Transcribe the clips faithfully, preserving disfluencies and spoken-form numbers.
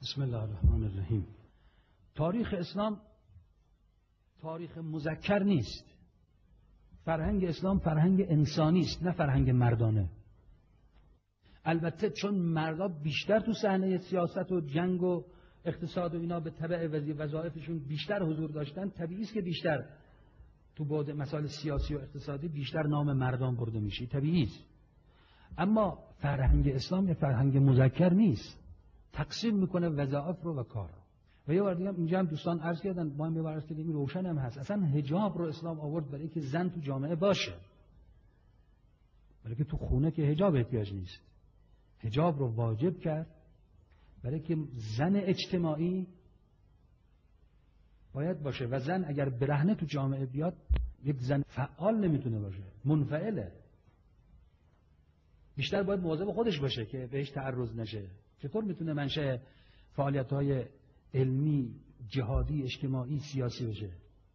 بسم الله الرحمن الرحیم. تاریخ اسلام تاریخ مذکر نیست. فرهنگ اسلام فرهنگ انسانی است، نه فرهنگ مردانه. البته چون مردا بیشتر تو صحنه سیاست و جنگ و اقتصاد و اینا به تبع وظایفشون بیشتر حضور داشتن، طبیعی است که بیشتر تو بعد مسائل سیاسی و اقتصادی بیشتر نام مردان برده میشه، طبیعی است. اما فرهنگ اسلام یه فرهنگ مذکر نیست، تقسیم میکنه وظایف رو و کار رو. و یه بار دیگه اینجا هم دوستان عرض کردن، ما هم یه بار عرض کردیم، روشن هم هست، اصلا حجاب رو اسلام آورد برای که زن تو جامعه باشه، برای که تو خونه که حجاب احتیاج نیست. حجاب رو واجب کرد برای که زن اجتماعی باید باشه و زن اگر برهنه تو جامعه بیاد یک زن فعال نمیتونه باشه، منفعله. بیشتر باید مواظب خودش باشه که بهش تعرض نشه. چطور میتونه منشأ فعالیت‌های علمی، جهادی، اجتماعی، سیاسی بشه؟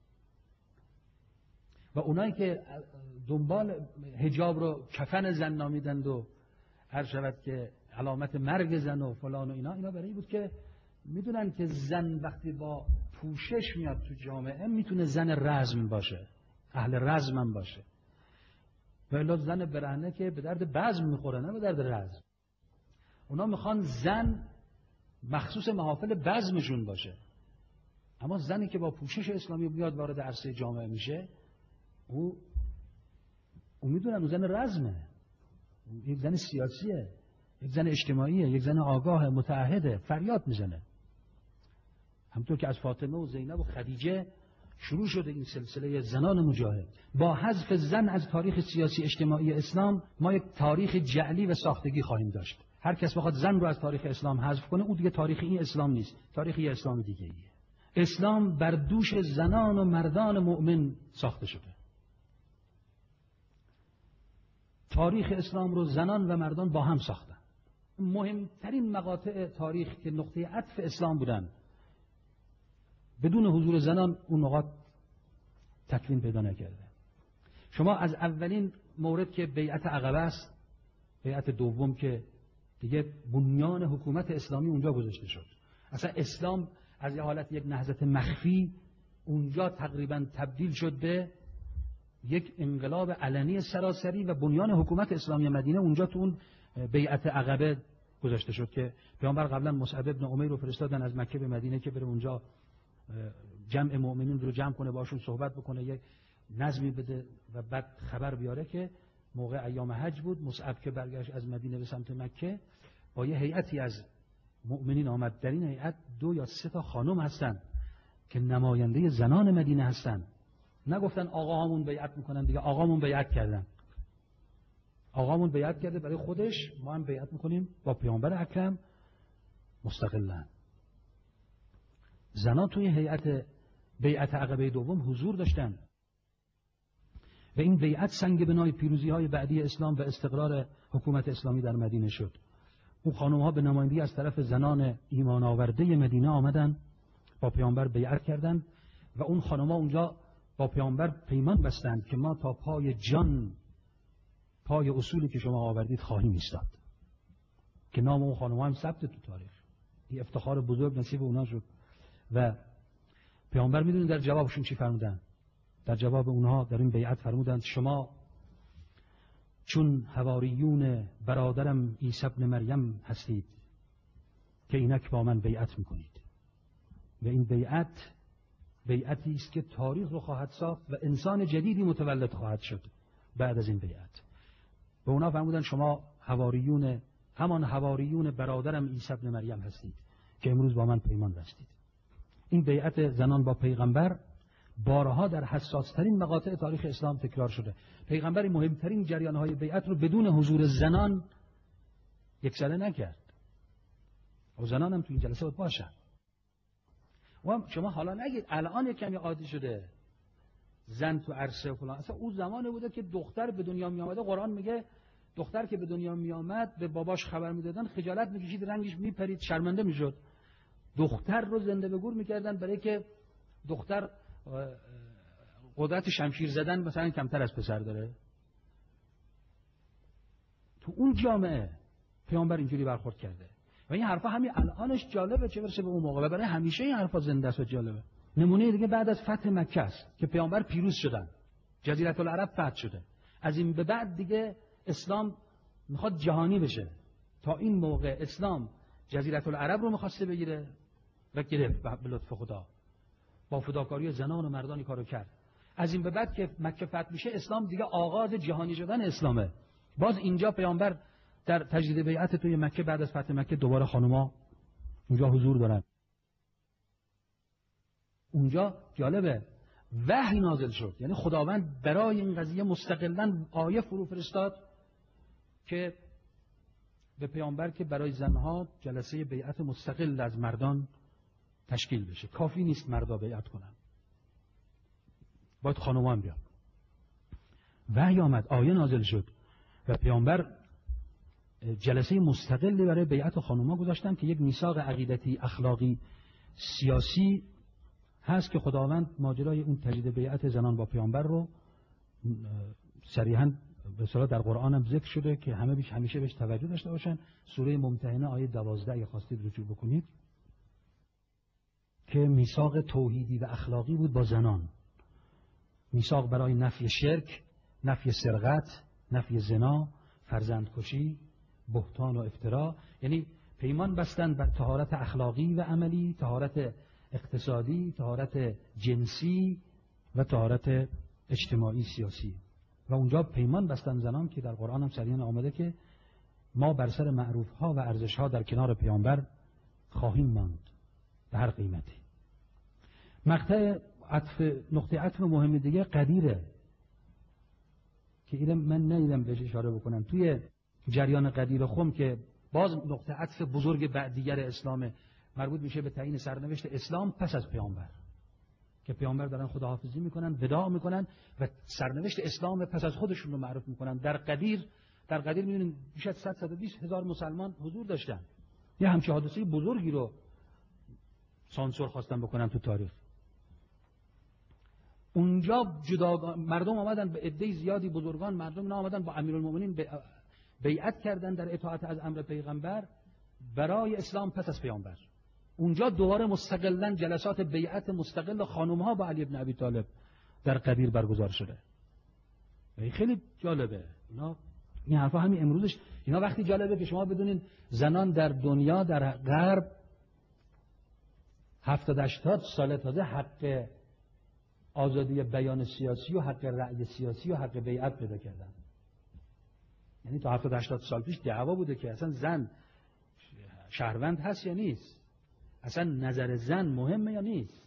و اونایی که دنبال حجاب رو کفن زن نامیدند و هر شود که علامت مرگ زن و فلان و اینا، اینا برای بود که میدونن که زن وقتی با پوشش میاد تو جامعه میتونه زن رزم باشه، اهل رزم هم باشه. و الا زن برهنه که به درد بزم میخوره، نه به درد رزم. اونا میخوان زن مخصوص محافل بزمشون باشه. اما زنی که با پوشش اسلامی بیاد وارد عرصه جامعه میشه، او او میدونن اون زن رزمه، یک زن سیاسیه، یک زن اجتماعیه، یک زن آگاه متعهده، فریاد میزنه. همطور که از فاطمه و زینب و خدیجه شروع شده این سلسله زنان مجاهد. با حذف زن از تاریخ سیاسی اجتماعی اسلام ما یک تاریخ جعلی و ساختگی خواهیم داشت. هر کس بخواد زن رو از تاریخ اسلام حذف کنه، او دیگه تاریخ این اسلام نیست، تاریخ یه اسلام دیگه ایه. اسلام بر دوش زنان و مردان مؤمن ساخته شده. تاریخ اسلام رو زنان و مردان با هم ساختن. مهمترین مقاطع تاریخ که نقطه عطف اسلام بودن، بدون حضور زنان اون نقاط تکوین پیدا نکرده. شما از اولین مورد که بیعت عقبه است، بیعت دوم که دیگه بنیان حکومت اسلامی اونجا گذاشته شد. اصلا اسلام از یه حالت یک نهضت مخفی اونجا تقریبا تبدیل شد به یک انقلاب علنی سراسری و بنیان حکومت اسلامی مدینه اونجا تو اون بیعت عقبه گذاشته شد که پیامبر قبلا مصعب ابن عمیر رو فرستادن از مکه به مدینه که بره اونجا جمع مؤمنین رو جمع کنه، باشون صحبت بکنه، یک نظمی بده و بعد خبر بیاره که موقع ایام حج بود. مصعب که برگشت از مدینه به سمت مکه با یه هیئتی از مؤمنین آمد. در این هیئت دو یا سه تا خانم هستن که نماینده زنان مدینه هستن. نگفتن آقاهامون بیعت میکنن دیگه، آقامون بیعت کردن. آقامون بیعت کرده برای خودش، ما هم بیعت میکنیم با پیامبر اکرم مستقلاً. زنان توی هیئت بیعت عقبه دوم حضور داشتن و این بیعت سنگ بنای پیروزی های بعدی اسلام و استقرار حکومت اسلامی در مدینه شد. اون خانم ها به نمایندگی از طرف زنان ایمان آورده مدینه آمدن، با پیامبر بیعت کردند و اون خانم ها اونجا با پیامبر پیمان بستند که ما تا پای جان پای اصولی که شما آوردید خواهیم ایستاد، که نام اون خانم ها هم ثبت تو تاریخ. این افتخار بزرگ نصیب اونا شد. و پیامبر میدونید در جوابشون چی فرمودن؟ در جواب اونها در این بیعت فرمودند شما چون حواریون برادرم عیسی ابن مریم هستید که اینک با من بیعت میکنید. و این بیعت بیعتی است که تاریخ رو خواهد ساخت و انسان جدیدی متولد خواهد شد بعد از این بیعت. به اونا فرمودند شما حواریون همان حواریون برادرم عیسی ابن مریم هستید که امروز با من پیمان بستید. این بیعت زنان با پیغمبر بارها در حساسترین مقاطع تاریخ اسلام تکرار شده. پیغمبر مهمترین جریانهای بیعت رو بدون حضور زنان یکسره نکرد. و زنان هم تو این جلسه بود باشن. و شما حالا نگید الان یک کمی عادی شده زن تو عرصه و فلان. اصلا اون زمانه بوده که دختر به دنیا می آمده. قرآن میگه دختر که به دنیا می آمد به باباش خبر میدادن، خجالت میکشید، رنگش میپرید، شرمنده میشد. دختر رو زنده به گور میکردن برای که دختر قدرت شمشیر زدن مثلا کمتر از پسر داره. تو اون جامعه پیامبر اینجوری برخورد کرده. و این حرفا همین الانش جالبه، چه برسه به اون موقع. و برای همیشه این حرفا زنده است و جالبه. نمونه دیگه بعد از فتح مکه است که پیامبر پیروز شدن، جزیره العرب فتح شده. از این به بعد دیگه اسلام میخواد جهانی بشه. تا این موقع اسلام جزیره العرب رو میخواسته بگیره و گرفت به لطف خدا. با فداکاری زنان و مردانی کارو کرد. از این به بعد که مکه فتح میشه اسلام دیگه آغاز جهانی شدن اسلامه. باز اینجا پیامبر در تجدید بیعت توی مکه بعد از فتح مکه دوباره خانوما اونجا حضور دارن. اونجا جالبه وحی نازل شد، یعنی خداوند برای این قضیه مستقلاً آیه فرو فرستاد که به پیامبر که برای زنها جلسه بیعت مستقل از مردان تشکیل بشه. کافی نیست مردا بیعت کنن، باید خانوما هم بیان. وحی آمد، آیه نازل شد و پیامبر جلسه مستقلی برای بیعت خانوما گذاشتن که یک میثاق عقیدتی، اخلاقی، سیاسی هست که خداوند ماجرای اون تجدید بیعت زنان با پیامبر رو صریحاً به اصطلاح در قرآن هم ذکر شده که همه بیش همیشه بهش توجه داشته باشن. سوره ممتحنه آیه دوازده اگه خواستید رجوع بکنید که میثاق توحیدی و اخلاقی بود با زنان. میثاق برای نفی شرک، نفی سرقت، نفی زنا، فرزندکشی، بهتان و افترا. یعنی پیمان بستن بر طهارت اخلاقی و عملی، طهارت اقتصادی، طهارت جنسی و طهارت اجتماعی سیاسی. و اونجا پیمان بستن زنان که در قرآن هم صریحاً آمده که ما بر سر معروف ها و ارزش ها در کنار پیامبر خواهیم ماند به هر قیمتی. مقطع عطف، نقطه عطف مهم دیگه قدیره که اینم من ندیدم بهش اشاره بکنم. توی جریان قدیر خم که باز نقطه عطف بزرگ بعدیگر اسلام مربوط میشه به تعیین سرنوشت اسلام پس از پیامبر، که پیامبر دارن خداحافظی میکنن، وداع میکنن و سرنوشت اسلام پس از خودشون رو معرف میکنن. در قدیر در قدیر میبینید بیش از صد تا صد و بیست هزار مسلمان حضور داشتن. یه همچین حادثه بزرگی رو سانسور خواستن بکنن تو تاریخ. اونجا جدا مردم آمدن به عده زیادی، بزرگان مردم اینا آمدن با امیرالمومنین بیعت کردن در اطاعت از امر پیغمبر برای اسلام پس از پیامبر. اونجا دوباره مستقلاً جلسات بیعت مستقل خانم‌ها با علی بن ابی طالب در قدیر برگزار شده. این خیلی جالبه. اینا این حرفا همین امروزش اینا وقتی جالبه که شما بدونین زنان در دنیا در غرب هفتاد هشتاد سال تازه حق آزادی بیان سیاسی و حق رأی سیاسی و حق بیعت پیدا کردن. یعنی تا هفتاد هشتاد سال پیش دعوا بوده که اصلا زن شهروند هست یا نیست، اصلا نظر زن مهمه یا نیست.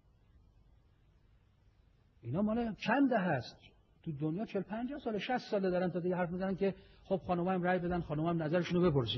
اینا مال چنده هست تو دنیا؟ چهل پنجاه سال شصت ساله دارن تا دیگه حرف میزنن که خب خانوما هم رأی بدن، خانوما هم نظرشون رو بپرسین.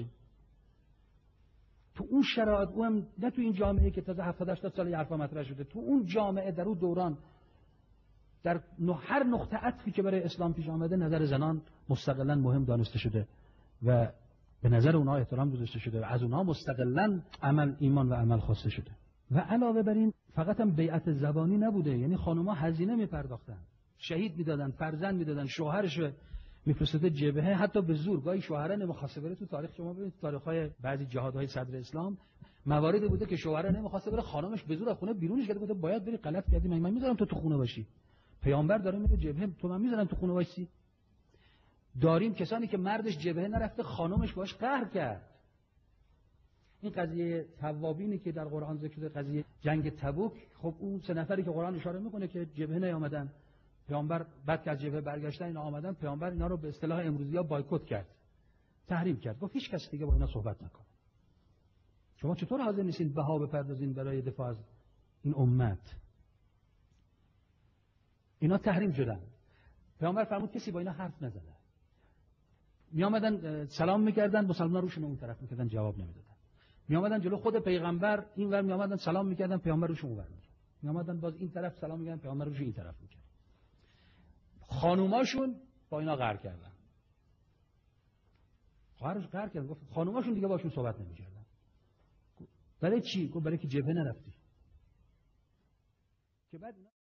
تو اون شرایط، اون نه تو این جامعه که تازه هفتاد هشتاد سال یه حرفا مطرح شده، تو اون جامعه در اون دوران در هر نقطه عطفی که برای اسلام پیش آمده نظر زنان مستقلاً مهم دانسته شده و به نظر اونها احترام گذاشته شده و از اونها مستقلاً عمل ایمان و عمل خواسته شده. و علاوه بر این فقط هم بیعت زبانی نبوده، یعنی خانم‌ها هزینه می‌پرداختن، شهید می‌دادن، فرزند می‌دادن، شوهرش می‌فرستاده جبهه، حتی به زور. گاهی شوهرها نمی‌خواسته بره. تو تاریخ شما ببینید تاریخ‌های بعضی جهادهای صدر اسلام مواردی بوده که شوهر نمی‌خواسته بره، خانمش به زور از خونه بیرونش کرده بوده، باید بری، غلط کردی، من می‌ذارم تو تو خونه باشی. پیامبر داره میره جبهه، تو من می‌ذارم تو خونه وایسی. داریم کسانی که مردش جبهه نرفته، خانمش باش قهر کرد. این قضیه توابینی که در قرآن ذکر شده، قضیه جنگ تبوک، خب اون سه نفری که قرآن اشاره میکنه که جبهه نیامدن، پیامبر بعد که از جبهه برگشتن اینا آمدن، پیامبر اینا رو به اصطلاح امروزی‌ها بایکوت کرد، تحریم کرد، گفت هیچ کس دیگه با اینا صحبت نکنه. شما چطور حاضر نیستین بها بپردازین برای دفاع از این امت؟ اینا تحریم شدن. پیامبر فرمود کسی با اینا حرف نزنه. می آمدن سلام میکردن، مسلمان روشون اون طرف میکردن، جواب نمیدادن. می آمدن جلو خود پیغمبر این ور می آمدن سلام میکردن، پیامبر روشون اون ور میکرد. می آمدن باز این طرف سلام میکردن، پیامبر روشون این طرف میکرد. خانوماشون با اینا قهر کردن. خواهرش قهر کرد، گفت خانوماشون دیگه باشون صحبت نمیکردن. برای چی؟ گفت برای که جبهه نرفتی. که بعد